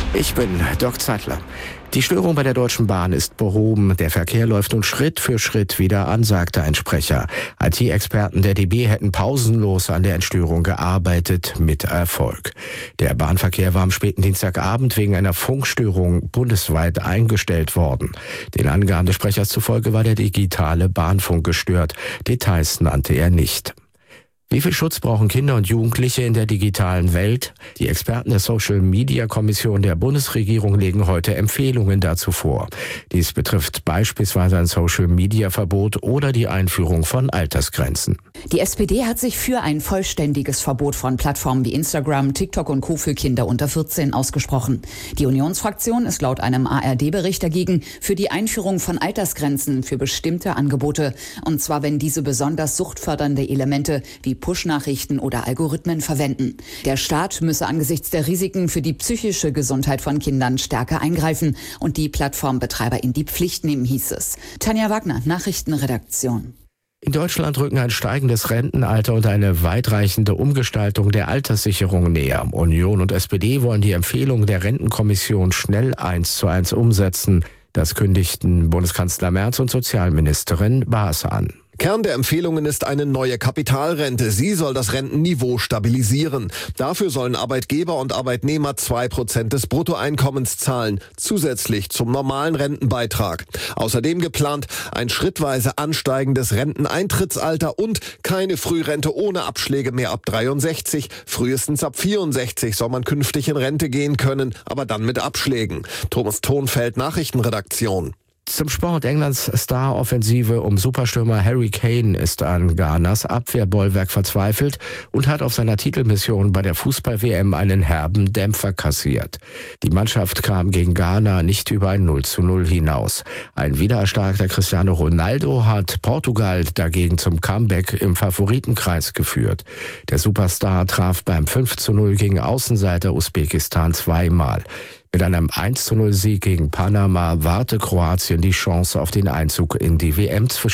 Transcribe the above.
Ich bin Doc Zeitler. Die Störung bei der Deutschen Bahn ist behoben. Der Verkehr läuft nun Schritt für Schritt wieder an, sagte ein Sprecher. IT-Experten der DB hätten pausenlos an der Entstörung gearbeitet, mit Erfolg. Der Bahnverkehr war am späten Dienstagabend wegen einer Funkstörung bundesweit eingestellt worden. Den Angaben des Sprechers zufolge war der digitale Bahnfunk gestört. Details nannte er nicht. Wie viel Schutz brauchen Kinder und Jugendliche in der digitalen Welt? Die Experten der Social-Media-Kommission der Bundesregierung legen heute Empfehlungen dazu vor. Dies betrifft beispielsweise ein Social-Media-Verbot oder die Einführung von Altersgrenzen. Die SPD hat sich für ein vollständiges Verbot von Plattformen wie Instagram, TikTok und Co. für Kinder unter 14 ausgesprochen. Die Unionsfraktion ist laut einem ARD-Bericht dagegen für die Einführung von Altersgrenzen für bestimmte Angebote. Und zwar, wenn diese besonders suchtfördernde Elemente wie Push-Nachrichten oder Algorithmen verwenden. Der Staat müsse angesichts der Risiken für die psychische Gesundheit von Kindern stärker eingreifen und die Plattformbetreiber in die Pflicht nehmen, hieß es. Tanja Wagner, Nachrichtenredaktion. In Deutschland rücken ein steigendes Rentenalter und eine weitreichende Umgestaltung der Alterssicherung näher. Union und SPD wollen die Empfehlung der Rentenkommission schnell 1:1 umsetzen. Das kündigten Bundeskanzler Merz und Sozialministerin Baas an. Kern der Empfehlungen ist eine neue Kapitalrente. Sie soll das Rentenniveau stabilisieren. Dafür sollen Arbeitgeber und Arbeitnehmer 2% des Bruttoeinkommens zahlen, zusätzlich zum normalen Rentenbeitrag. Außerdem geplant ein schrittweise ansteigendes Renteneintrittsalter und keine Frührente ohne Abschläge mehr ab 63. Frühestens ab 64 soll man künftig in Rente gehen können, aber dann mit Abschlägen. Thomas Thonfeld, Nachrichtenredaktion. Zum Sport. Englands Star-Offensive um Superstürmer Harry Kane ist an Ghanas Abwehrbollwerk verzweifelt und hat auf seiner Titelmission bei der Fußball-WM einen herben Dämpfer kassiert. Die Mannschaft kam gegen Ghana nicht über ein 0:0 hinaus. Ein wiedererstarkter Cristiano Ronaldo hat Portugal dagegen zum Comeback im Favoritenkreis geführt. Der Superstar traf beim 5:0 gegen Außenseiter Usbekistan zweimal. Mit einem 1:0 Sieg gegen Panama warte Kroatien die Chance auf den Einzug in die WM